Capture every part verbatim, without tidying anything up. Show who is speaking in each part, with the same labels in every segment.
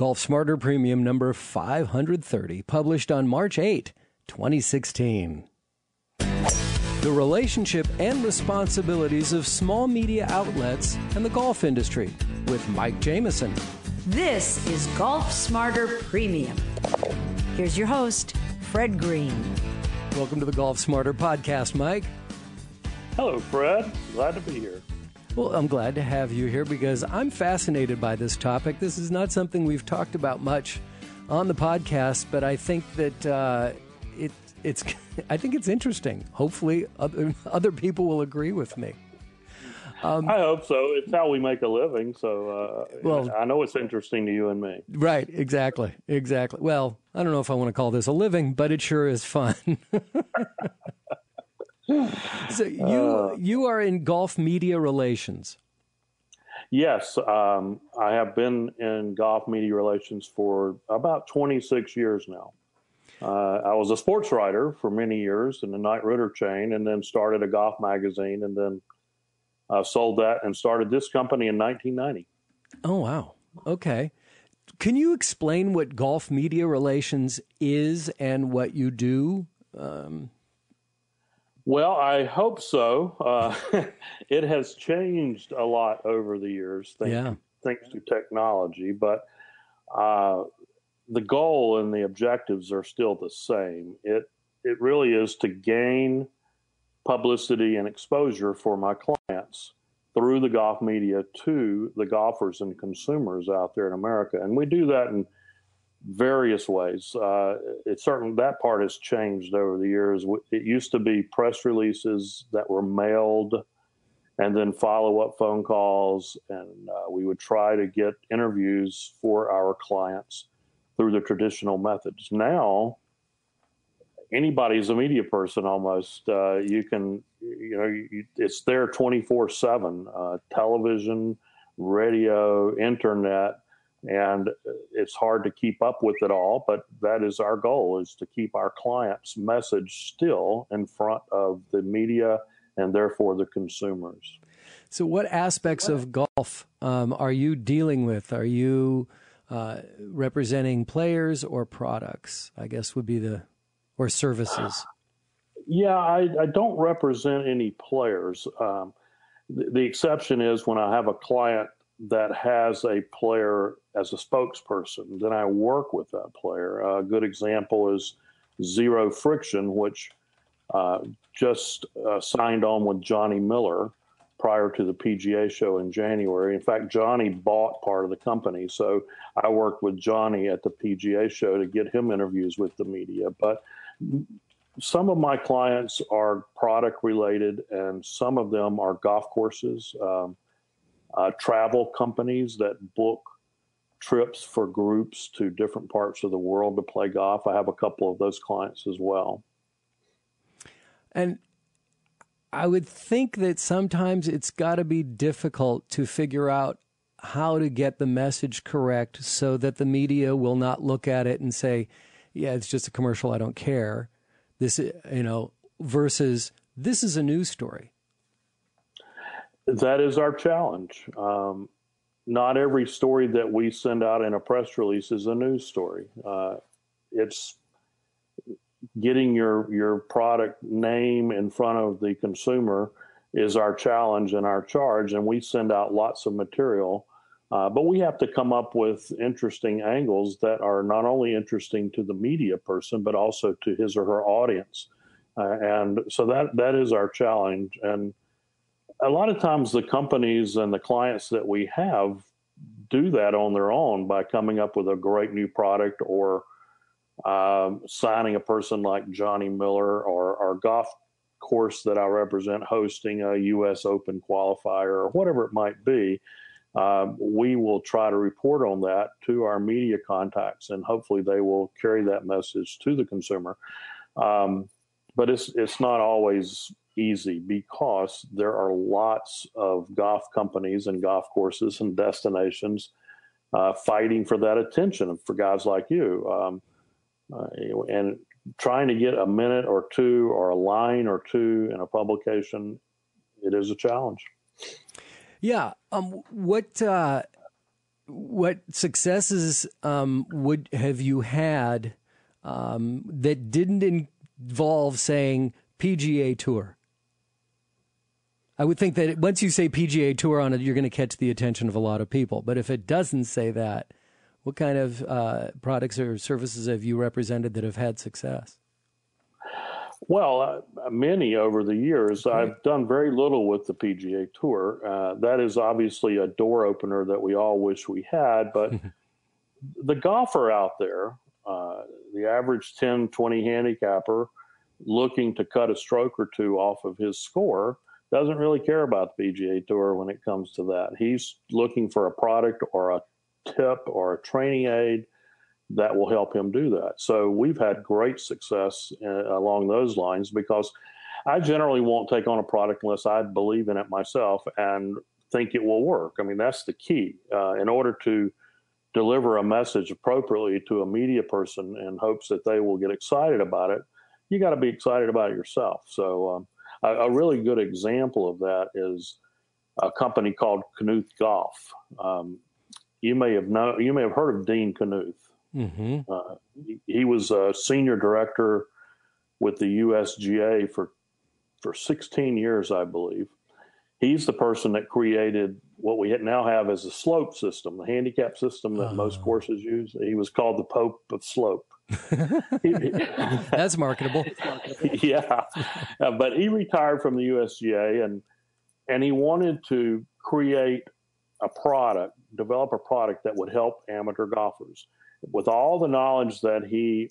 Speaker 1: Golf Smarter Premium number five hundred thirty, published on March eighth, twenty sixteen. The relationship and responsibilities of small media outlets and the golf industry with Mike Jamieson.
Speaker 2: This is Golf Smarter Premium. Here's your host, Fred Green.
Speaker 1: Welcome to the Golf Smarter podcast, Mike.
Speaker 3: Hello, Fred. Glad to be here.
Speaker 1: Well, I'm glad to have you here because I'm fascinated by this topic. This is not something we've talked about much on the podcast, but I think that uh, it, it's I think it's interesting. Hopefully, other, other people will agree with me.
Speaker 3: Um, I hope so. It's how we make a living, so uh, well, I know it's interesting to you and me.
Speaker 1: Right, exactly, exactly. Well, I don't know if I want to call this a living, but it sure is fun. So you uh, you are in golf media relations.
Speaker 3: Yes, um, I have been in golf media relations for about twenty-six years now. Uh, I was a sports writer for many years in the Knight Ridder chain, and then started a golf magazine, and then uh, sold that and started this company in nineteen ninety.
Speaker 1: Oh, wow. Okay. Can you explain what golf media relations is and what you do? Um
Speaker 3: Well, I hope so. Uh, it has changed a lot over the years, thanks,
Speaker 1: yeah.
Speaker 3: thanks to technology. But uh, the goal and the objectives are still the same. It it really is to gain publicity and exposure for my clients through the golf media to the golfers and consumers out there in America, and we do that in various ways. Uh, it certainly, that part has changed over the years. It used to be press releases that were mailed and then follow-up phone calls, and uh, we would try to get interviews for our clients through the traditional methods. Now, anybody's a media person almost. Uh, you can, you know, you, it's there twenty-four seven, uh, television, radio, internet, and it's hard to keep up with it all, but that is our goal, is to keep our clients' message still in front of the media and therefore the consumers.
Speaker 1: So what aspects of golf um, are you dealing with? Are you uh, representing players or products, I guess would be the, or services?
Speaker 3: Yeah, I, I don't represent any players. Um, the, the exception is when I have a client that has a player as a spokesperson, then I work with that player. A good example is Zero Friction, which uh, just uh, signed on with Johnny Miller prior to the P G A show in January. In fact, Johnny bought part of the company, so I worked with Johnny at the P G A show to get him interviews with the media. But some of my clients are product related, and some of them are golf courses, um, Uh, travel companies that book trips for groups to different parts of the world to play golf. I have a couple of those clients as well.
Speaker 1: And I would think that sometimes it's got to be difficult to figure out how to get the message correct so that the media will not look at it and say, yeah, it's just a commercial, I don't care. This, you know, versus this is a news story.
Speaker 3: That is our challenge. Um, not every story that we send out in a press release is a news story. Uh, it's getting your your product name in front of the consumer is our challenge and our charge, and we send out lots of material. Uh, but we have to come up with interesting angles that are not only interesting to the media person, but also to his or her audience. Uh, and so that that is our challenge. And a lot of times the companies and the clients that we have do that on their own by coming up with a great new product or um, signing a person like Johnny Miller or our golf course that I represent hosting a U S Open qualifier or whatever it might be. Uh, we will try to report on that to our media contacts, and hopefully they will carry that message to the consumer. Um, but it's it's not always easy because there are lots of golf companies and golf courses and destinations uh, fighting for that attention for guys like you. Um, uh, and trying to get a minute or two or a line or two in a publication, it is a challenge.
Speaker 1: Yeah. Um, what, uh, what successes um, would have you had um, that didn't involve saying P G A Tour? I would think that once you say P G A Tour on it, you're going to catch the attention of a lot of people. But if it doesn't say that, what kind of uh, products or services have you represented that have had success?
Speaker 3: Well, uh, many over the years. Okay. I've done very little with the P G A Tour. Uh, that is obviously a door opener that we all wish we had. But the golfer out there, uh, the average ten, twenty handicapper looking to cut a stroke or two off of his score, doesn't really care about the P G A Tour when it comes to that. He's looking for a product or a tip or a training aid that will help him do that. So we've had great success uh, along those lines, because I generally won't take on a product unless I believe in it myself and think it will work. I mean, that's the key. Uh, in order to deliver a message appropriately to a media person in hopes that they will get excited about it, you got to be excited about it yourself. So um, a, a really good example of that is a company called Knuth Golf. Um, you may have known, you may have heard of Dean Knuth.
Speaker 1: Mm-hmm.
Speaker 3: Uh, he, he was a senior director with the U S G A for for sixteen years, I believe. He's the person that created what we now have as a slope system, the handicap system that oh. most courses use. He was called the Pope of Slope.
Speaker 1: That's marketable.
Speaker 3: Yeah, uh, but he retired from the U S G A, and and he wanted to create a product, develop a product that would help amateur golfers. With all the knowledge that he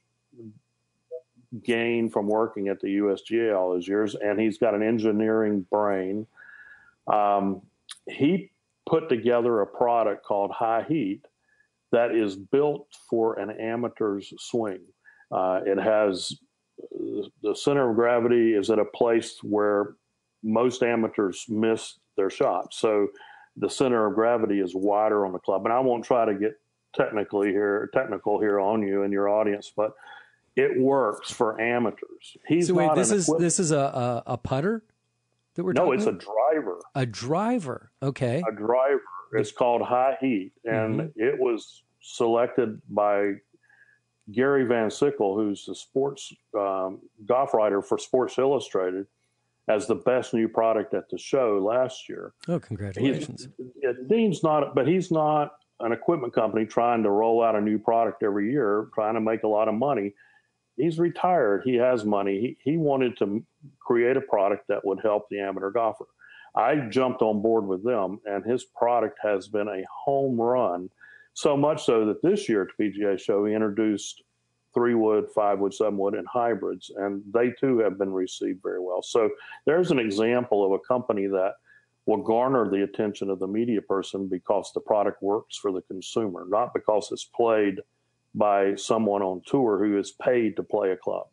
Speaker 3: gained from working at the U S G A all those years, and he's got an engineering brain, um, he put together a product called High Heat that is built for an amateur's swing. Uh, it has the center of gravity is at a place where most amateurs miss their shots. So the center of gravity is wider on the club. And I won't try to get technically here, technical here on you and your audience, but it works for amateurs. He's
Speaker 1: so wait,
Speaker 3: not
Speaker 1: this is
Speaker 3: equip-
Speaker 1: this is a, a a putter that we're
Speaker 3: no,
Speaker 1: talking
Speaker 3: it's
Speaker 1: about?
Speaker 3: a driver.
Speaker 1: A driver, okay.
Speaker 3: A driver. It's called High Heat, and mm-hmm. it was selected by Gary Van Sickle, who's the sports um, golf writer for Sports Illustrated, as the best new product at the show last year.
Speaker 1: Oh, congratulations!
Speaker 3: He's, Dean's not, but he's not an equipment company trying to roll out a new product every year, trying to make a lot of money. He's retired. He has money. He, he wanted to create a product that would help the amateur golfer. I jumped on board with them, and his product has been a home run, so much so that this year at the P G A show, he introduced three wood, five wood, seven wood, and hybrids, and they too have been received very well. So there's an example of a company that will garner the attention of the media person because the product works for the consumer, not because it's played by someone on tour who is paid to play a club.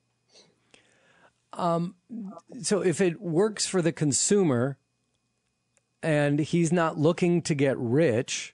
Speaker 1: Um, so if it works for the consumer and he's not looking to get rich,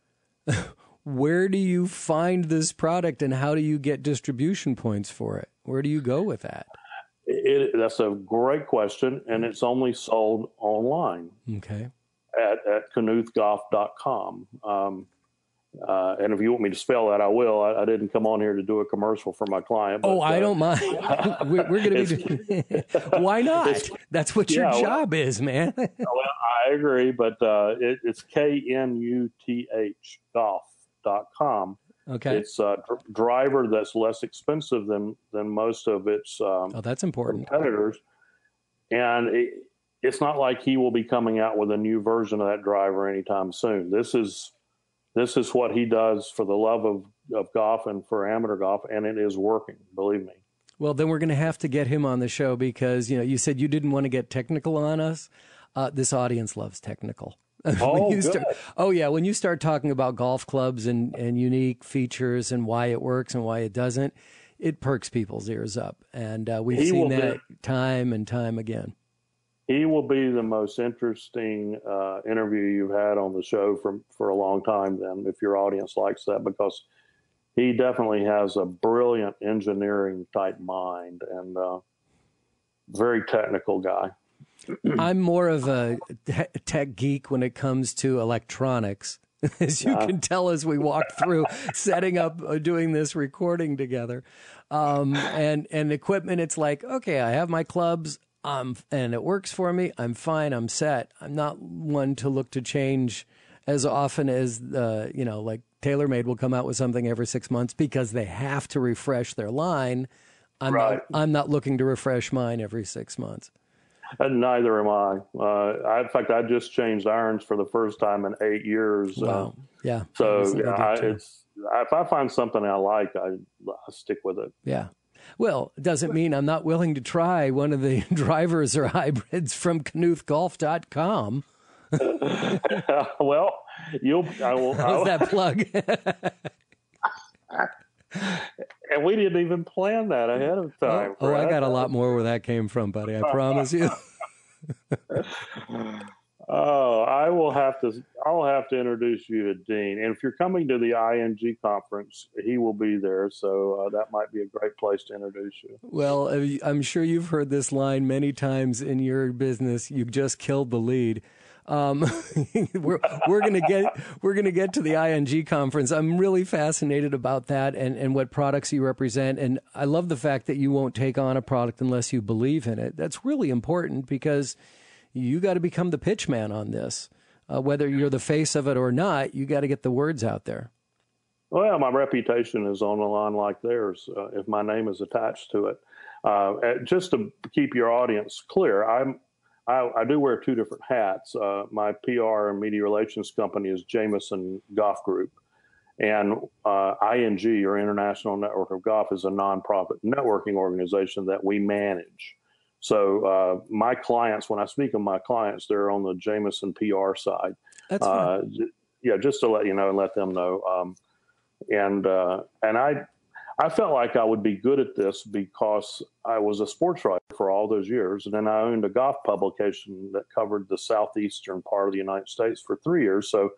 Speaker 1: where do you find this product and how do you get distribution points for it? Where do you go with that?
Speaker 3: It, that's a great question, and it's only sold online.
Speaker 1: Okay.
Speaker 3: At, at knuth golf dot com. Um, uh, and if you want me to spell that, I will. I, I didn't come on here to do a commercial for my client. But,
Speaker 1: oh, I
Speaker 3: uh,
Speaker 1: don't mind. we're we're going to be doing Why not? That's what your yeah, job well, is, man.
Speaker 3: Well, I agree, but uh, it, it's K N U T H golf dot com.
Speaker 1: Okay.
Speaker 3: It's a dr- driver that's less expensive than, than most of its um,
Speaker 1: oh, that's important.
Speaker 3: competitors. And it, it's not like he will be coming out with a new version of that driver anytime soon. This is this is what he does for the love of, of golf and for amateur golf, and it is working, believe me.
Speaker 1: Well, then we're going to have to get him on the show because, you know, you said you didn't want to get technical on us. Uh, this audience loves technical.
Speaker 3: Oh, good.
Speaker 1: Start, oh, yeah. When you start talking about golf clubs and, and unique features and why it works and why it doesn't, it perks people's ears up. And uh, we've he seen that be, time and time again.
Speaker 3: He will be the most interesting uh, interview you've had on the show for, for a long time, then, if your audience likes that, because he definitely has a brilliant engineering type mind and uh, very technical guy.
Speaker 1: I'm more of a tech geek when it comes to electronics as you
Speaker 3: Uh,
Speaker 1: can tell as we walk through setting up, uh, doing this recording together. Um, and, and equipment, it's like, okay, I have my clubs, um, and it works for me. I'm fine. I'm set. I'm not one to look to change as often as, uh, you know, like TaylorMade will come out with something every six months because they have to refresh their line. I'm
Speaker 3: Right.
Speaker 1: not, I'm not looking to refresh mine every six months.
Speaker 3: And neither am I. Uh, I. In fact, I just changed irons for the first time in eight years.
Speaker 1: Wow.
Speaker 3: Uh,
Speaker 1: Yeah.
Speaker 3: so
Speaker 1: That's what
Speaker 3: yeah,
Speaker 1: I
Speaker 3: I,
Speaker 1: do too.
Speaker 3: it's if I find something I like, I, I stick with it.
Speaker 1: Yeah. Well, it doesn't mean I'm not willing to try one of the drivers or hybrids from Knuth Golf dot com.
Speaker 3: Well, you'll. I will. I
Speaker 1: How's
Speaker 3: will
Speaker 1: that plug?
Speaker 3: and we didn't even plan that ahead of time.
Speaker 1: Oh, I
Speaker 3: Brad.
Speaker 1: got a lot more where that came from, buddy. I promise you.
Speaker 3: Oh, I will have to. I'll have to introduce you to Dean, and if you're coming to the I N G conference, he will be there. So uh, that might be a great place to introduce you.
Speaker 1: Well, I'm sure you've heard this line many times in your business. You just killed the lead. Um, we're we're gonna get we're gonna get to the I N G conference. I'm really fascinated about that and, and what products you represent. And I love the fact that you won't take on a product unless you believe in it. That's really important because you got to become the pitch man on this. Uh, whether you're the face of it or not, you got to get the words out there.
Speaker 3: Well, my reputation is on the line like theirs. Uh, if my name is attached to it, uh, just to keep your audience clear, I'm. I, I do wear two different hats. Uh, my P R and media relations company is Jameson Golf Group, and uh, I N G, or International Network of Golf, is a nonprofit networking organization that we manage. So uh, my clients, when I speak of my clients, they're on the Jameson P R side.
Speaker 1: That's
Speaker 3: uh,
Speaker 1: fine.
Speaker 3: Yeah, just to let you know and let them know. Um, and uh, and I. I felt like I would be good at this because I was a sports writer for all those years. And then I owned a golf publication that covered the southeastern part of the United States for three years. So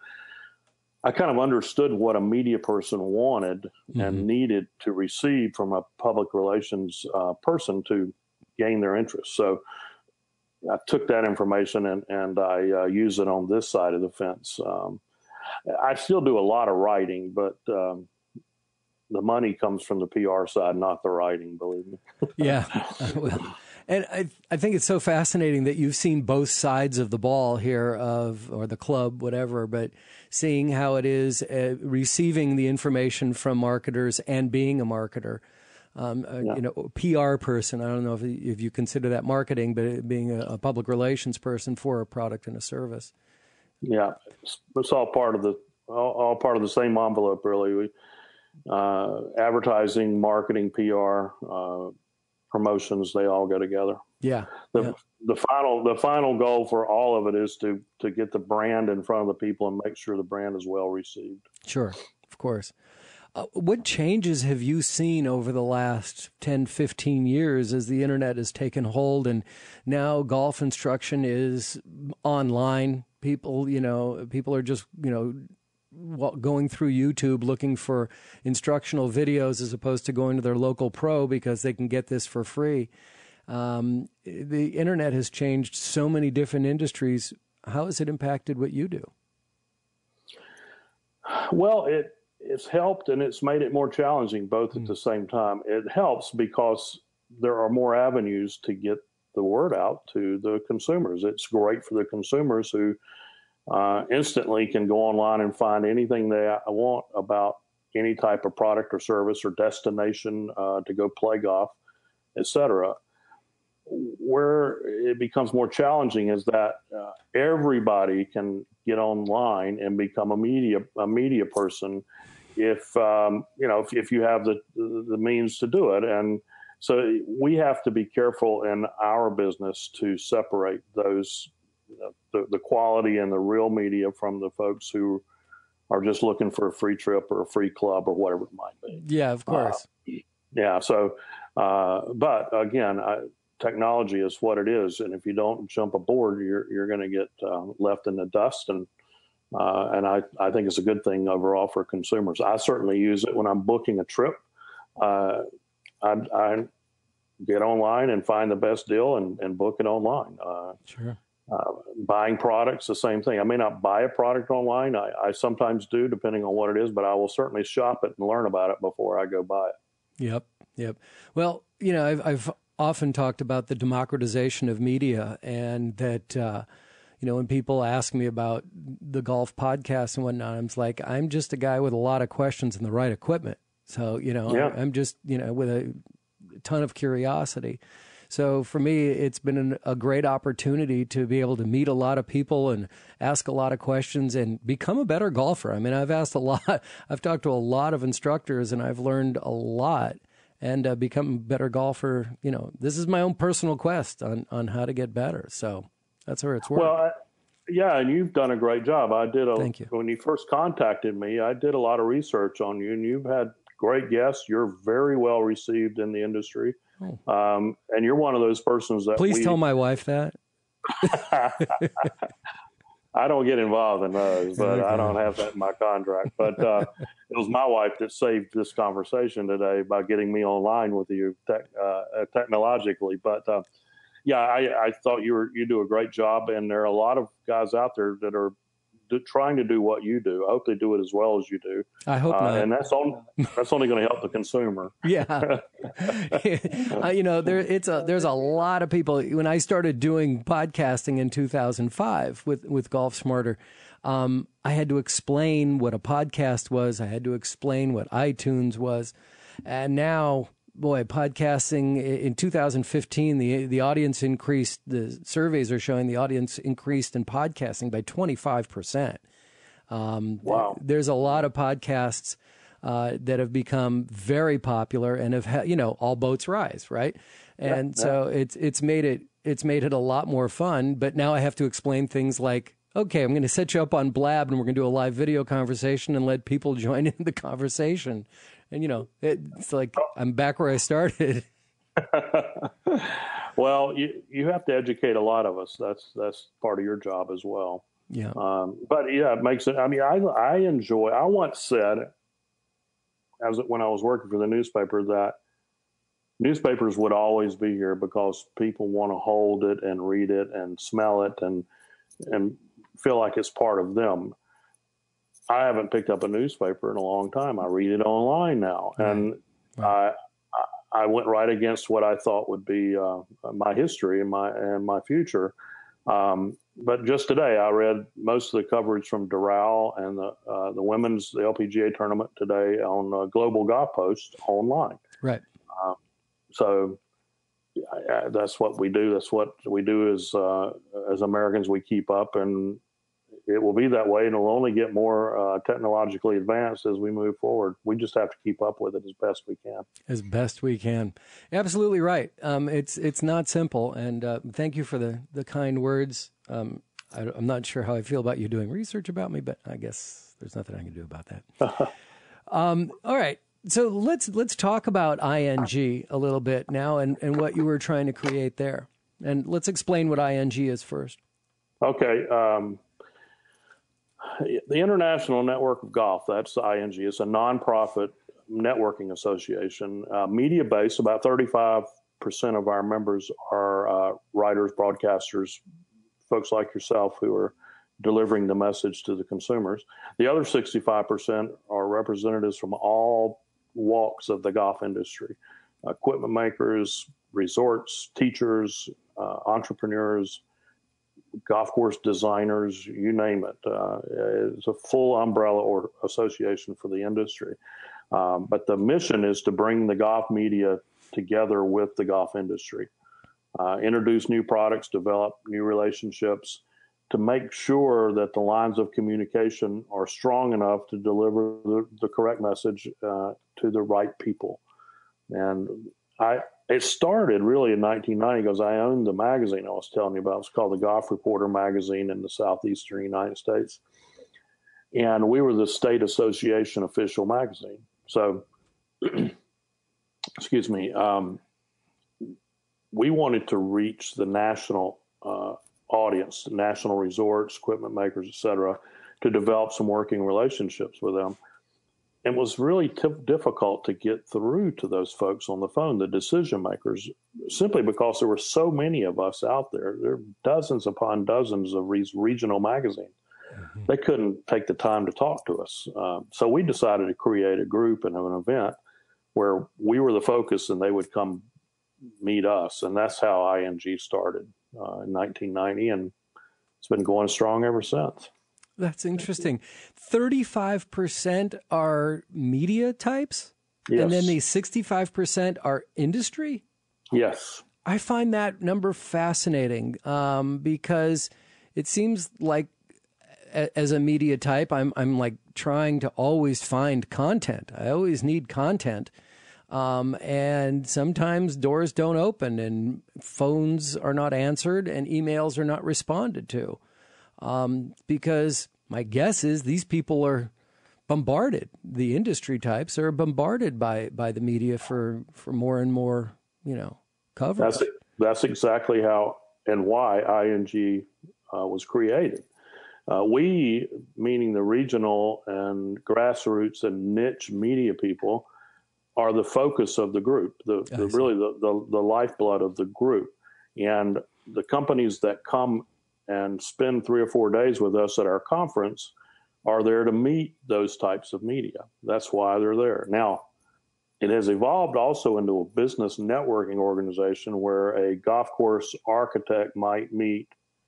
Speaker 3: I kind of understood what a media person wanted mm-hmm. and needed to receive from a public relations uh, person to gain their interest. So I took that information and, and I uh, use it on this side of the fence. Um, I still do a lot of writing, but um, the money comes from the P R side, not the writing, believe me.
Speaker 1: Yeah. Well, and I, I think it's so fascinating that you've seen both sides of the ball here of, or the club, whatever, but seeing how it is uh, receiving the information from marketers and being a marketer. Um, uh,
Speaker 3: yeah.
Speaker 1: You know, P R person, I don't know if, if you consider that marketing, but being a, a public relations person for a product and a service.
Speaker 3: Yeah. It's, it's all part of the, all, all part of the same envelope, really. We, Uh, advertising, marketing, P R, uh, promotions, they all go together.
Speaker 1: Yeah.
Speaker 3: The
Speaker 1: yeah.
Speaker 3: the final the final goal for all of it is to to get the brand in front of the people and make sure the brand is well received.
Speaker 1: Sure, of course. Uh, what changes have you seen over the last ten, fifteen years as the internet has taken hold and now golf instruction is online? People, you know, people are just, you know, going through YouTube looking for instructional videos as opposed to going to their local pro because they can get this for free. Um, the internet has changed so many different industries. How has it impacted what you do?
Speaker 3: Well, it it's helped and it's made it more challenging both at mm. the same time. It helps because there are more avenues to get the word out to the consumers. It's great for the consumers who Uh, instantly can go online and find anything they want about any type of product or service or destination uh, to go play golf, et cetera. Where it becomes more challenging is that uh, everybody can get online and become a media a media person if um, you know if, if you have the, the the means to do it. And so we have to be careful in our business to separate those. The, the quality and the real media from the folks who are just looking for a free trip or a free club or whatever it might be.
Speaker 1: Yeah, of course.
Speaker 3: Uh, yeah. So, uh, but again, I, technology is what it is, and if you don't jump aboard, you're you're going to get uh, left in the dust. And uh, and I I think it's a good thing overall for consumers. I certainly use it when I'm booking a trip. Uh, I, I get online and find the best deal and, and book it online. Uh,
Speaker 1: sure.
Speaker 3: Uh, buying products, the same thing. I may not buy a product online. I, I sometimes do, depending on what it is, but I will certainly shop it and learn about it before I go buy it.
Speaker 1: Yep, yep. Well, you know, I've, I've often talked about the democratization of media, and that, uh, you know, when people ask me about the golf podcast and whatnot, I'm like, I'm just a guy with a lot of questions and the right equipment. So, you know,
Speaker 3: yeah.
Speaker 1: I, I'm just, you know, with a ton of curiosity. So for me, it's been an, a great opportunity to be able to meet a lot of people and ask a lot of questions and become a better golfer. I mean, I've asked a lot, I've talked to a lot of instructors, and I've learned a lot and uh, become a better golfer. You know, this is my own personal quest on, on how to get better. So that's where it's worked.
Speaker 3: Well, I, yeah, and you've done a great job. I did a,
Speaker 1: Thank you.
Speaker 3: When you first contacted me, I did a lot of research on you, and you've had great guests. You're very well received in the industry. Oh. Um, and you're one of those persons that
Speaker 1: Please
Speaker 3: we,
Speaker 1: tell my wife that.
Speaker 3: I don't get involved in those, but
Speaker 1: okay.
Speaker 3: I don't have that in my contract. But uh, it was my wife that saved this conversation today by getting me online with you tech, uh, technologically. But uh, yeah, I, I thought you were you do a great job, and there are a lot of guys out there that are do, trying to do what you do. I hope they do it as well as you do.
Speaker 1: I hope
Speaker 3: uh,
Speaker 1: not.
Speaker 3: And that's on that's only going to help the consumer.
Speaker 1: Yeah, uh, you know, there it's a there's a lot of people. When I started doing podcasting in two thousand five with with Golf Smarter, um, I had to explain what a podcast was. I had to explain what iTunes was, and now, boy, podcasting in two thousand fifteen, the the audience increased. The surveys are showing the audience increased in podcasting by twenty-five percent. Um,
Speaker 3: wow.
Speaker 1: Th- there's a lot of podcasts uh, that have become very popular and have, ha- you know, all boats rise, right? And yeah, so yeah. it's it's made it it's made it a lot more fun. But now I have to explain things like, okay, I'm going to set you up on Blab, and we're going to do a live video conversation and let people join in the conversation. And, you know, it, it's like I'm back where I started.
Speaker 3: Well, you you have to educate a lot of us. That's that's part of your job as well.
Speaker 1: Yeah.
Speaker 3: Um, but yeah, it makes it. I mean, I I enjoy. I once said, as when I was working for the newspaper, that newspapers would always be here because people want to hold it and read it and smell it and and feel like it's part of them. I haven't picked up a newspaper in a long time. I read it online now, right. and right. I I went right against what I thought would be uh, my history and my and my future. Um, but just today, I read most of the coverage from Doral and the uh, the women's the L P G A tournament today on uh, Global Golf Post online.
Speaker 1: Right.
Speaker 3: Uh, so I, that's what we do. That's what we do as uh, as Americans. We keep up, and it will be that way, and it'll only get more uh, technologically advanced as we move forward. We just have to keep up with it as best we can.
Speaker 1: As best we can. Absolutely right. Um, it's it's not simple, and uh, thank you for the, the kind words. Um, I, I'm not sure how I feel about you doing research about me, but I guess there's nothing I can do about that. um, all right. So let's let's talk about I N G a little bit now and, and what you were trying to create there. And let's explain what I N G is first.
Speaker 3: Okay. Um, the International Network of Golf, that's I N G. It's a nonprofit networking association, uh, media-based. About thirty-five percent of our members are uh, writers, broadcasters, folks like yourself who are delivering the message to the consumers. The other sixty-five percent are representatives from all walks of the golf industry, equipment makers, resorts, teachers, uh, entrepreneurs, golf course designers, you name it. Uh, it's a full umbrella or association for the industry. Um, but the mission is to bring the golf media together with the golf industry, uh, introduce new products, develop new relationships, to make sure that the lines of communication are strong enough to deliver the, the correct message uh, to the right people. And I, it started really in nineteen ninety because I owned the magazine I was telling you about. It's called the Golf Reporter magazine in the southeastern United States. And we were the state association official magazine. So, excuse me, um, we wanted to reach the national uh, audience, national resorts, equipment makers, et cetera, to develop some working relationships with them. it was really t- difficult to get through to those folks on the phone, the decision makers, simply because there were so many of us out there. There are dozens upon dozens of these regional magazines. Mm-hmm. They couldn't take the time to talk to us. Um, so we decided to create a group and an event where we were the focus and they would come meet us. And that's how I N G started uh, in nineteen ninety. And it's been going strong ever since.
Speaker 1: That's interesting. thirty-five percent are media types?
Speaker 3: Yes.
Speaker 1: And then the sixty-five percent are industry?
Speaker 3: Yes.
Speaker 1: I find that number fascinating um, because it seems like a, as a media type, I'm I'm like trying to always find content. I always need content. Um, and sometimes doors don't open and phones are not answered and emails are not responded to. Um, because my guess is these people are bombarded. The industry types are bombarded by, by the media for, for more and more, you know, coverage.
Speaker 3: That's, that's exactly how and why I N G uh, was created. Uh, we, meaning the regional and grassroots and niche media people, are the focus of the group, the, the really the, the, the lifeblood of the group. And the companies that come and spend three or four days with us at our conference are there to meet those types of media. That's why they're there. Now, it has evolved also into a business networking organization where a golf course architect might meet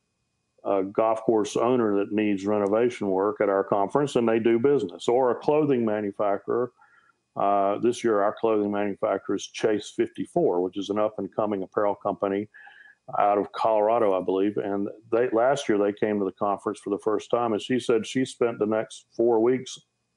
Speaker 3: a golf course owner that needs renovation work at our conference and they do business, or a clothing manufacturer. Uh, this year, our clothing manufacturer is Chase fifty-four, which is an up-and-coming apparel company out of Colorado, I believe. And they last year, they came to the conference for the first time, and she said she spent the next four weeks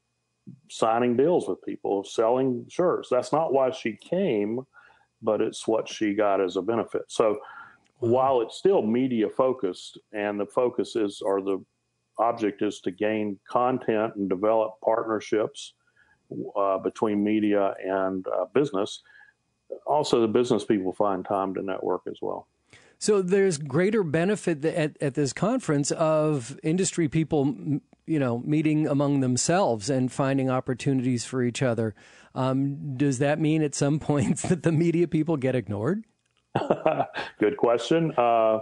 Speaker 3: signing deals with people, selling shirts. That's not why she came, but it's what she got as a benefit. So while it's still media-focused, and the focus is, or the object is to gain content and develop partnerships Uh, between media and uh, business, also the business people find time to network as well.
Speaker 1: So there's greater benefit at, at this conference of industry people, you know, meeting among themselves and finding opportunities for each other. Um, does that mean at some points that the media people get ignored?
Speaker 3: Good question. Uh,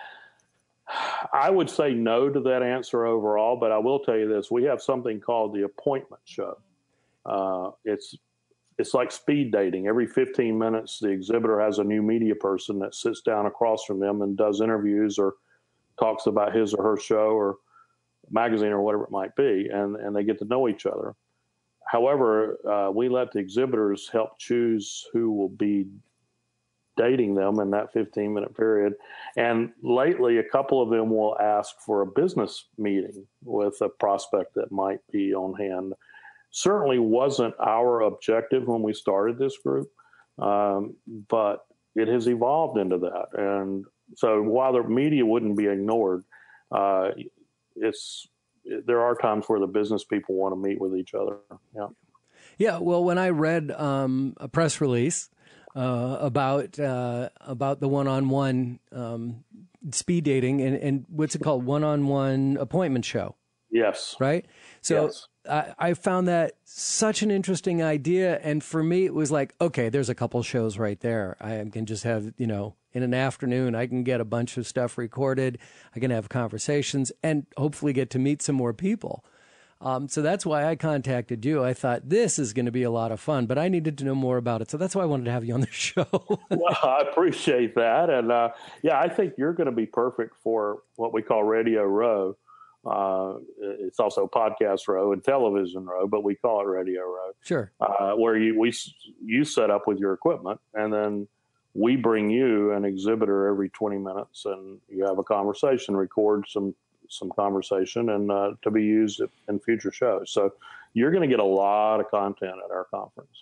Speaker 3: I would say no to that answer overall, but I will tell you this. We have something called the appointment show. Uh, it's it's like speed dating. Every fifteen minutes, the exhibitor has a new media person that sits down across from them and does interviews or talks about his or her show or magazine or whatever it might be, and, and they get to know each other. However, uh, we let the exhibitors help choose who will be dating them in that fifteen-minute period. And lately, a couple of them will ask for a business meeting with a prospect that might be on hand. Certainly wasn't our objective when we started this group, um, but it has evolved into that. And so while the media wouldn't be ignored, uh, it's there are times where the business people want to meet with each other. Yeah.
Speaker 1: Yeah. Well, when I read um, a press release uh, about uh, about the one-on-one um, speed dating and, and what's it called, one-on-one appointment show. Yes. Right. So. Yes. I, I found that such an interesting idea. And for me, it was like, okay, there's a couple shows right there. I can just have, you know, in an afternoon, I can get a bunch of stuff recorded. I can have conversations and hopefully get to meet some more people. Um, so that's why I contacted you. I thought this is going to be a lot of fun, but I needed to know more about it. So that's why I wanted to have you on the show.
Speaker 3: Well, I appreciate that. And uh, yeah, I think you're going to be perfect for what we call Radio Row. Uh, it's also Podcast Row and Television Row, but we call it Radio Row.
Speaker 1: Sure.
Speaker 3: Uh, where you we you set up with your equipment, and then we bring you an exhibitor every twenty minutes, and you have a conversation, record some some conversation, and uh, to be used in future shows. So you're going to get a lot of content at our conference.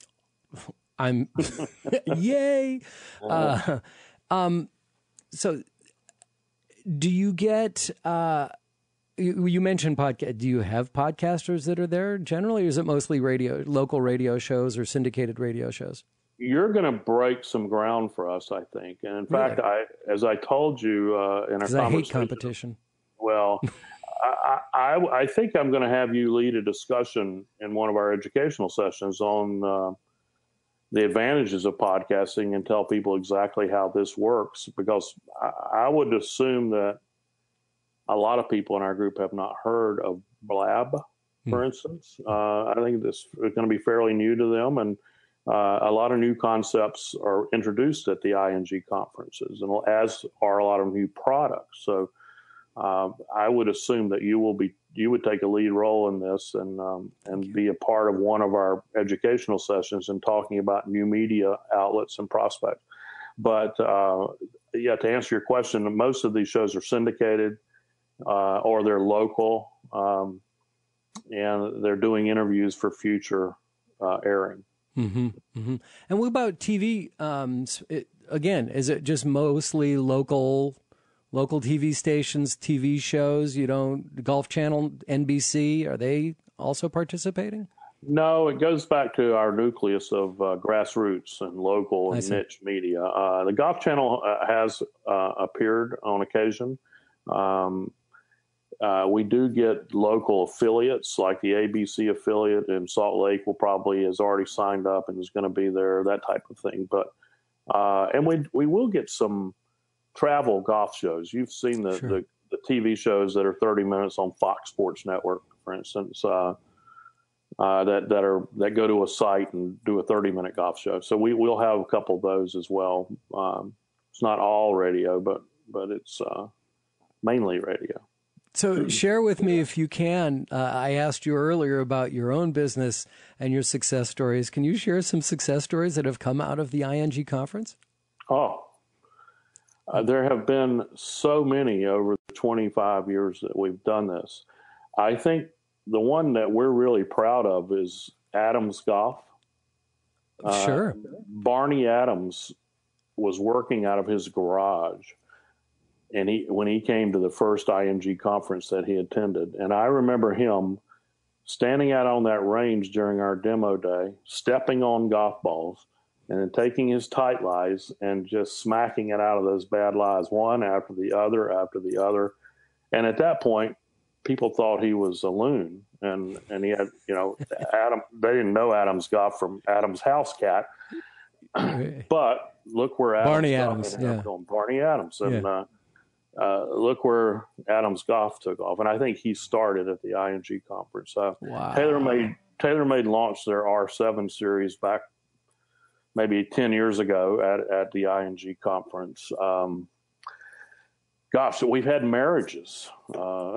Speaker 1: I'm yay. Uh, um, so do you get? Uh, You, you mentioned podcast. Do you have podcasters that are there generally, or is it mostly radio, local radio shows or syndicated radio shows?
Speaker 3: You're going to break some ground for us, I think. And in fact,
Speaker 1: really?
Speaker 3: I, as I told you uh, in our conversation,
Speaker 1: I hate competition.
Speaker 3: Well, I, I, I think I'm going to have you lead a discussion in one of our educational sessions on uh, the advantages of podcasting and tell people exactly how this works, because I, I would assume that a lot of people in our group have not heard of Blab, for mm. instance. Uh, I think this is going to be fairly new to them, and uh, a lot of new concepts are introduced at the I N G conferences, and as are a lot of new products. So uh, I would assume that you will be you would take a lead role in this and um, and be a part of one of our educational sessions and talking about new media outlets and prospects. But uh, yeah, to answer your question, most of these shows are syndicated. Uh, or they're local, um, and they're doing interviews for future uh, airing.
Speaker 1: Mm-hmm, mm-hmm. And what about T V? Um, it, again, is it just mostly local, local T V stations, T V shows? You don't Golf Channel, N B C, are they also participating?
Speaker 3: No, it goes back to our nucleus of uh, grassroots and local and niche media. Uh, the Golf Channel uh, has uh, appeared on occasion. Um, Uh, we do get local affiliates, like the A B C affiliate in Salt Lake will probably has already signed up and is going to be there, that type of thing. But uh, and we we will get some travel golf shows. You've seen the, sure. the, the T V shows that are thirty minutes on Fox Sports Network, for instance, uh, uh, that that are that go to a site and do a thirty minute golf show. So we will have a couple of those as well. Um, it's not all radio, but but it's uh, mainly radio.
Speaker 1: So share with me, if you can, uh, I asked you earlier about your own business and your success stories. Can you share some success stories that have come out of the I N G conference?
Speaker 3: Oh, uh, there have been so many over the twenty-five years that we've done this. I think the one that we're really proud of is Adams Golf. Uh,
Speaker 1: sure.
Speaker 3: Barney Adams was working out of his garage. And he, when he came to the first I M G conference that he attended, and I remember him standing out on that range during our demo day, stepping on golf balls, and then taking his tight lies and just smacking it out of those bad lies, one after the other after the other. And at that point, people thought he was a loon, and and he had, you know, Adam. They didn't know Adams Golf from Adams House Cat, but look where Adams
Speaker 1: Barney
Speaker 3: Golf
Speaker 1: Adams,
Speaker 3: ended
Speaker 1: yeah.
Speaker 3: up going. Barney Adams, and.
Speaker 1: Yeah.
Speaker 3: Uh, Uh, look where Adams Golf took off, and I think he started at the I N G conference. Uh,
Speaker 1: wow.
Speaker 3: TaylorMade TaylorMade launched their R seven series back maybe ten years ago at, at the I N G conference. Um, gosh, we've had marriages. Uh,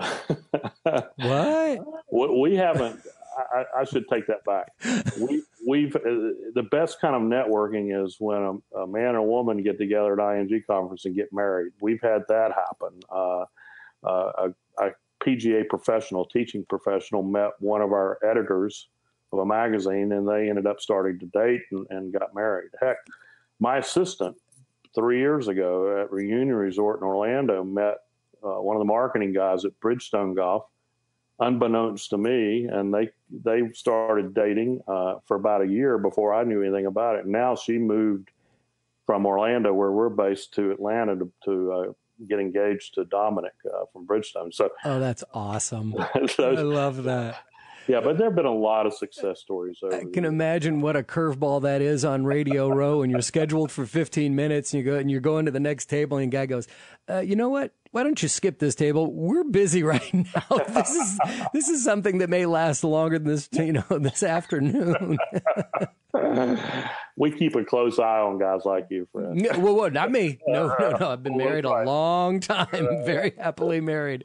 Speaker 1: what?
Speaker 3: We haven't. I, I should take that back. We, we've uh, the best kind of networking is when a, a man and a woman get together at I N G conference and get married. We've had that happen. Uh, uh, a, a P G A professional, teaching professional, met one of our editors of a magazine, and they ended up starting to date and, and got married. Heck, my assistant three years ago at Reunion Resort in Orlando met uh, one of the marketing guys at Bridgestone Golf, unbeknownst to me, and they they started dating uh, for about a year before I knew anything about it. Now she moved from Orlando, where we're based, to Atlanta to, to uh, get engaged to Dominic uh, from Bridgestone. So,
Speaker 1: oh, that's awesome!
Speaker 3: so,
Speaker 1: I love that.
Speaker 3: Yeah, but there have been a lot of success stories over
Speaker 1: I can imagine what a curveball that is on Radio Row, and you're scheduled for fifteen minutes, and you go and you're going to the next table, and the guy goes, uh, "You know what? Why don't you skip this table? We're busy right now. This is this is something that may last longer than this, you know, this afternoon."
Speaker 3: We keep a close eye on guys like you, Fred.
Speaker 1: No, well, what? Not me. No, no, no. I've been married a long time, very happily married.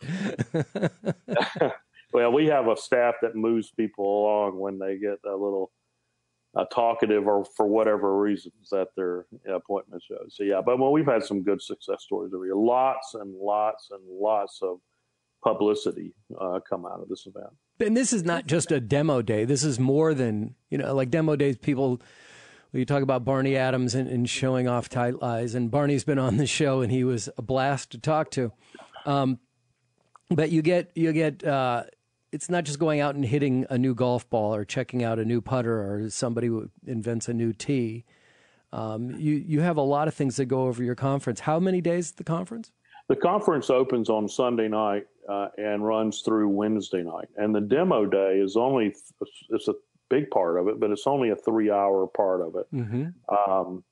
Speaker 3: Well, we have a staff that moves people along when they get a little uh, talkative or for whatever reasons at their appointment shows. So, yeah, but well, we've had some good success stories over here. Lots and lots and lots of publicity uh, come out of this event.
Speaker 1: And this is not just a demo day. This is more than, you know, like demo days, people, you talk about Barney Adams and, and showing off tight lies. And Barney's been on the show, and he was a blast to talk to. Um, but you get, you get, uh, it's not just going out and hitting a new golf ball or checking out a new putter or somebody who invents a new tee. Um, you, you have a lot of things that go over your conference. How many days is the conference?
Speaker 3: The conference opens on Sunday night uh, and runs through Wednesday night. And the demo day is only, it's a big part of it, but it's only a three-hour part of it. Mm-hmm. Um,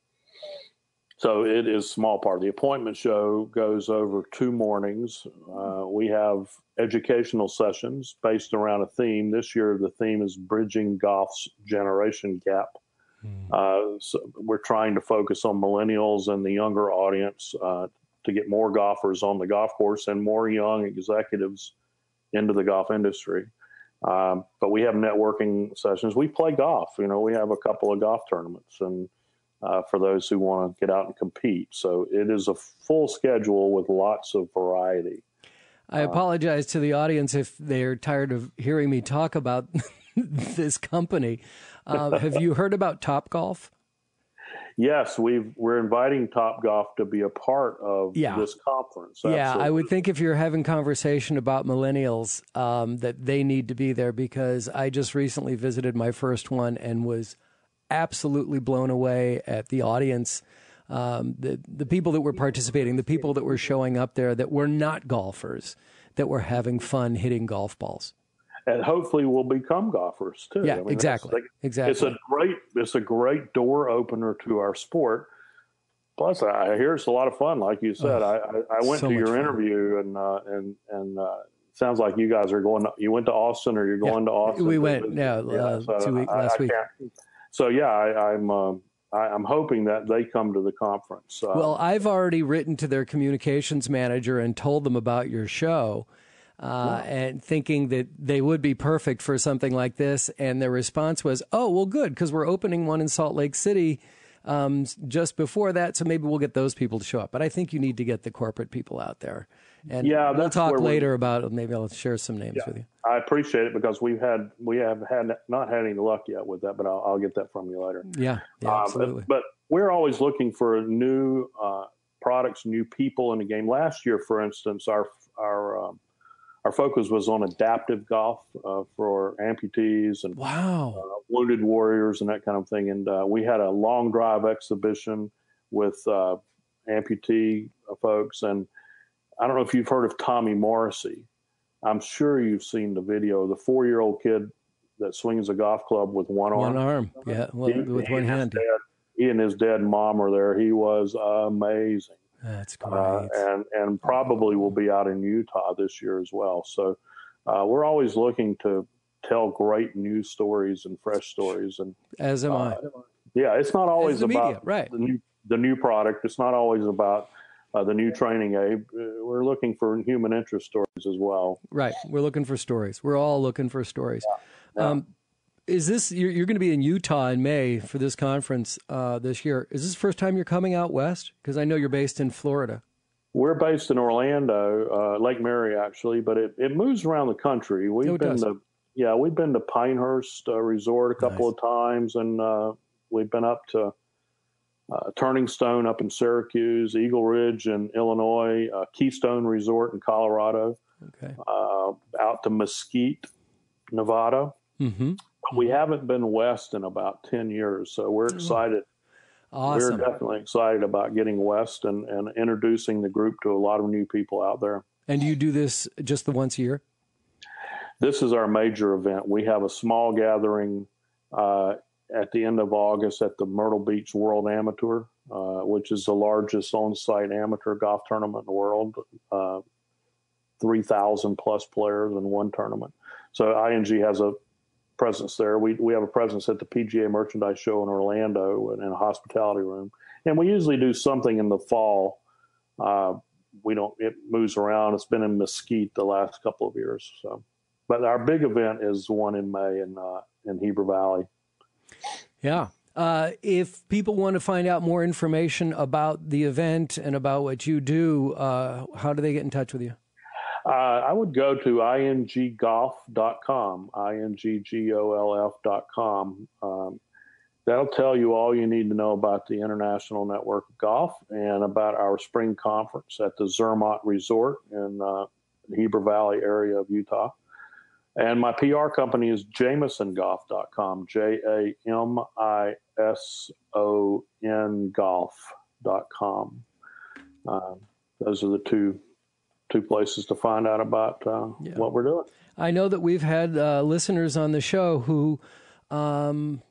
Speaker 3: so it is a small part. The appointment show goes over two mornings. Uh, we have educational sessions based around a theme. This year, the theme is Bridging Golf's Generation Gap. Mm-hmm. Uh, so we're trying to focus on millennials and the younger audience uh, to get more golfers on the golf course and more young executives into the golf industry. Um, but we have networking sessions. We play golf. You know, we have a couple of golf tournaments, and uh, for those who want to get out and compete. So it is a full schedule with lots of variety.
Speaker 1: I apologize to the audience if they're tired of hearing me talk about this company. Uh, have you heard about Topgolf?
Speaker 3: Yes, we've, we're inviting Topgolf to be a part of
Speaker 1: yeah.
Speaker 3: this conference.
Speaker 1: Yeah,
Speaker 3: Absolutely.
Speaker 1: I would think if you're having conversation about millennials, um, that they need to be there, because I just recently visited my first one and was absolutely blown away at the audience, um, the the people that were participating, the people that were showing up there that were not golfers, that were having fun hitting golf balls.
Speaker 3: And hopefully we'll become golfers too.
Speaker 1: Yeah,
Speaker 3: I mean,
Speaker 1: exactly. Like, exactly.
Speaker 3: It's a great, it's a great door opener to our sport. Plus, I hear it's a lot of fun. Like you said, oh, I, I went so to your fun. interview, and uh, and and uh, it sounds like you guys are going. To, you went to Austin, or you're going
Speaker 1: yeah,
Speaker 3: to Austin?
Speaker 1: We went, yeah, yeah uh, so two weeks last I, I week.
Speaker 3: So yeah, I, I'm. Uh, I, I'm hoping that they come to the conference. Uh,
Speaker 1: well, I've already written to their communications manager and told them about your show. Uh, yeah. And thinking that they would be perfect for something like this. And their response was, oh, well, good, because we're opening one in Salt Lake City um, just before that, so maybe we'll get those people to show up. But I think you need to get the corporate people out there. And
Speaker 3: yeah,
Speaker 1: we'll talk later about it. Maybe I'll share some names
Speaker 3: yeah,
Speaker 1: with you.
Speaker 3: I appreciate it, because we've had, we have had not had any luck yet with that, but I'll, I'll get that from you later.
Speaker 1: Yeah, yeah um, absolutely.
Speaker 3: But, but we're always looking for new uh, products, new people in the game. Last year, for instance, our, our, um, Our focus was on adaptive golf uh, for amputees and
Speaker 1: wow.
Speaker 3: uh, wounded warriors and that kind of thing. And uh, we had a long drive exhibition with uh, amputee folks. And I don't know if you've heard of Tommy Morrissey. I'm sure you've seen the video of the four-year-old kid that swings a golf club with one arm.
Speaker 1: One arm, yeah, well,
Speaker 3: he,
Speaker 1: with
Speaker 3: he
Speaker 1: one hand.
Speaker 3: Dad, he and his dad and mom were there. He was amazing.
Speaker 1: That's great.
Speaker 3: Uh, and, and probably will be out in Utah this year as well. So uh, we're always looking to tell great news stories and fresh stories. And
Speaker 1: As am
Speaker 3: uh,
Speaker 1: I.
Speaker 3: Yeah, it's not always about
Speaker 1: media, right.
Speaker 3: the new the new product. It's not always about uh, the new training aid. We're looking for human interest stories as well.
Speaker 1: Right. We're looking for stories. We're all looking for stories.
Speaker 3: Yeah. Yeah.
Speaker 1: Um, Is this, you're, you're going to be in Utah in May for this conference uh, this year. Is this the first time you're coming out west? Because I know you're based in Florida.
Speaker 3: We're based in Orlando, uh, Lake Mary, actually, but it, it moves around the country. We've
Speaker 1: oh, it
Speaker 3: been
Speaker 1: does.
Speaker 3: to, yeah, we've been to Pinehurst uh, Resort a couple
Speaker 1: nice.
Speaker 3: of times, and uh, we've been up to uh, Turning Stone up in Syracuse, Eagle Ridge in Illinois, uh, Keystone Resort in Colorado,
Speaker 1: okay.
Speaker 3: uh, out to Mesquite, Nevada.
Speaker 1: Mm-hmm.
Speaker 3: We haven't been west in about ten years, so we're excited.
Speaker 1: Awesome.
Speaker 3: We're definitely excited about getting west and, and introducing the group to a lot of new people out there.
Speaker 1: And do you do this just the once a year?
Speaker 3: This is our major event. We have a small gathering uh, at the end of August at the Myrtle Beach World Amateur, uh, which is the largest on-site amateur golf tournament in the world. Uh, three thousand plus players in one tournament. So I N G has a presence there. We we have a presence at the P G A Merchandise Show in Orlando in a hospitality room, and we usually do something in the fall. Uh, we don't. It moves around. It's been in Mesquite the last couple of years. So, but our big event is one in May in uh, in Heber Valley.
Speaker 1: Yeah. Uh, if people want to find out more information about the event and about what you do, uh, how do they get in touch with you?
Speaker 3: Uh, I would go to I N G golf dot com, I N G G O L F dot com. Um, that'll tell you all you need to know about the International Network of Golf and about our spring conference at the Zermatt Resort in uh, the Heber Valley area of Utah. And my P R company is Jameson golf dot com, J A M I S O N golf dot com. Um, those are the two two places to find out about uh, yeah. what we're doing.
Speaker 1: I know that we've had uh, listeners on the show who um,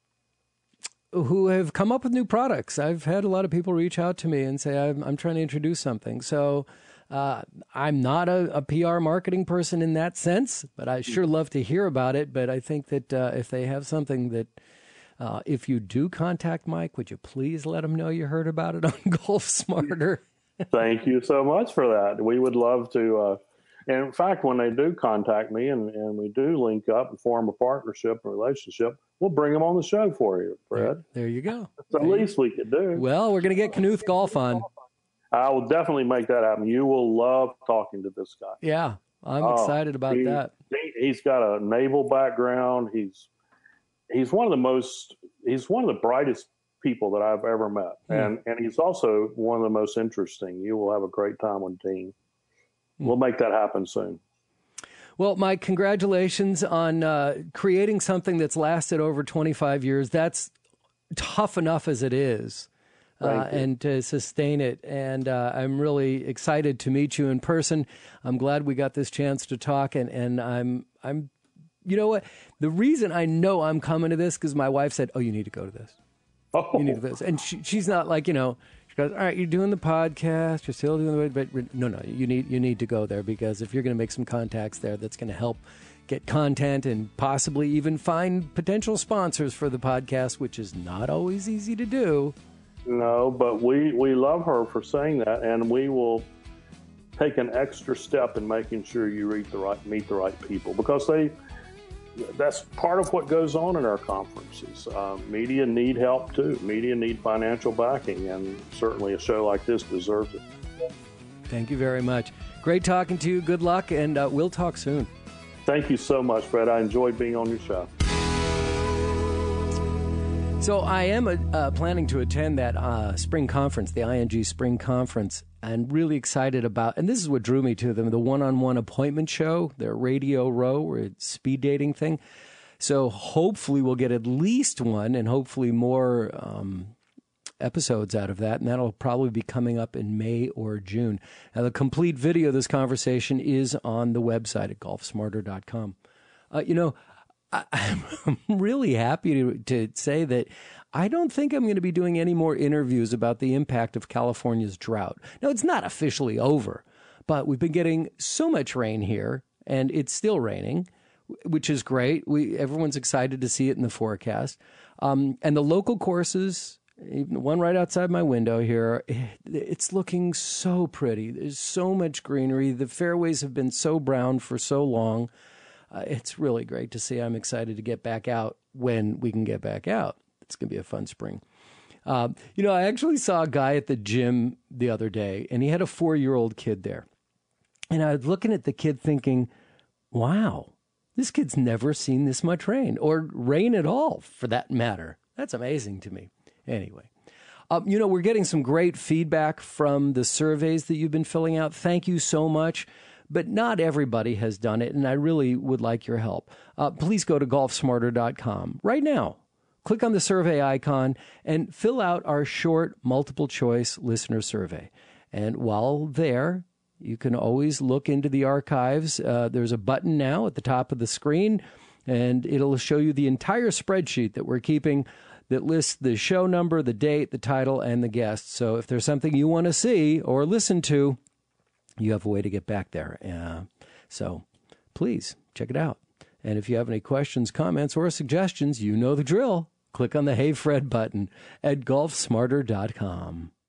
Speaker 1: who have come up with new products. I've had a lot of people reach out to me and say, I'm, I'm trying to introduce something. So uh, I'm not a, a P R marketing person in that sense, but I sure love to hear about it. But I think that uh, if they have something that, uh, if you do contact Mike, would you please let him know you heard about it on Golf Smarter?
Speaker 3: Thank you so much for that. We would love to. Uh, and in fact, when they do contact me and, and we do link up and form a partnership and relationship, we'll bring them on the show for you, Fred.
Speaker 1: There, there you go.
Speaker 3: It's the least we could do.
Speaker 1: Well, we're going to get Knuth Golf on.
Speaker 3: I will definitely make that happen. You will love talking to this guy.
Speaker 1: Yeah, I'm oh, excited about
Speaker 3: he,
Speaker 1: that.
Speaker 3: He, he's got a naval background. He's he's one of the most. He's one of the brightest people that I've ever met. Mm. And and he's also one of the most interesting. You will have a great time with Dean. Mm. We'll make that happen soon.
Speaker 1: Well, Mike, congratulations on uh, creating something that's lasted over twenty-five years. That's tough enough as it is, uh, and to sustain it. And uh, I'm really excited to meet you in person. I'm glad we got this chance to talk, and, and I'm I'm, you know what? The reason I know I'm coming to this because my wife said, "Oh, you need to go to this."
Speaker 3: Oh.
Speaker 1: You need this. And she, she's not like, you know, she goes, all right, you're doing the podcast, you're still doing the, but no, no, you need, you need to go there because if you're going to make some contacts there, that's going to help get content and possibly even find potential sponsors for the podcast, which is not always easy to do.
Speaker 3: No, but we, we love her for saying that. And we will take an extra step in making sure you meet the right, meet the right people because they, that's part of what goes on in our conferences. Uh, media need help too. Media need financial backing, and certainly a show like this deserves it.
Speaker 1: Thank you very much. Great talking to you. Good luck, and uh, we'll talk soon.
Speaker 3: Thank you so much, Fred. I enjoyed being on your show.
Speaker 1: So I am uh, planning to attend that uh, spring conference, the I N G Spring Conference, and really excited about, and this is what drew me to them, the one-on-one appointment show, their Radio Row, or speed dating thing. So hopefully we'll get at least one and hopefully more um, episodes out of that, and that'll probably be coming up in May or June. Now, the complete video of this conversation is on the website at golf smarter dot com. Uh, you know, I, I'm really happy to, to say that I don't think I'm going to be doing any more interviews about the impact of California's drought. Now, it's not officially over, but we've been getting so much rain here, and it's still raining, which is great. We everyone's excited to see it in the forecast. Um, and the local courses, even the one right outside my window here, it's looking so pretty. There's so much greenery. The fairways have been so brown for so long. Uh, it's really great to see. I'm excited to get back out when we can get back out. It's going to be a fun spring. Uh, you know, I actually saw a guy at the gym the other day, and he had a four-year-old kid there. And I was looking at the kid thinking, wow, this kid's never seen this much rain, or rain at all, for that matter. That's amazing to me. Anyway, um, you know, we're getting some great feedback from the surveys that you've been filling out. Thank you so much. But not everybody has done it, and I really would like your help. Uh, please go to golf smarter dot com right now. Click on the survey icon and fill out our short multiple-choice listener survey. And while there, you can always look into the archives. Uh, there's a button now at the top of the screen, and it'll show you the entire spreadsheet that we're keeping that lists the show number, the date, the title, and the guest. So if there's something you want to see or listen to, you have a way to get back there. Uh, so please check it out. And if you have any questions, comments, or suggestions, you know the drill. Click on the Hey Fred button at golf smarter dot com.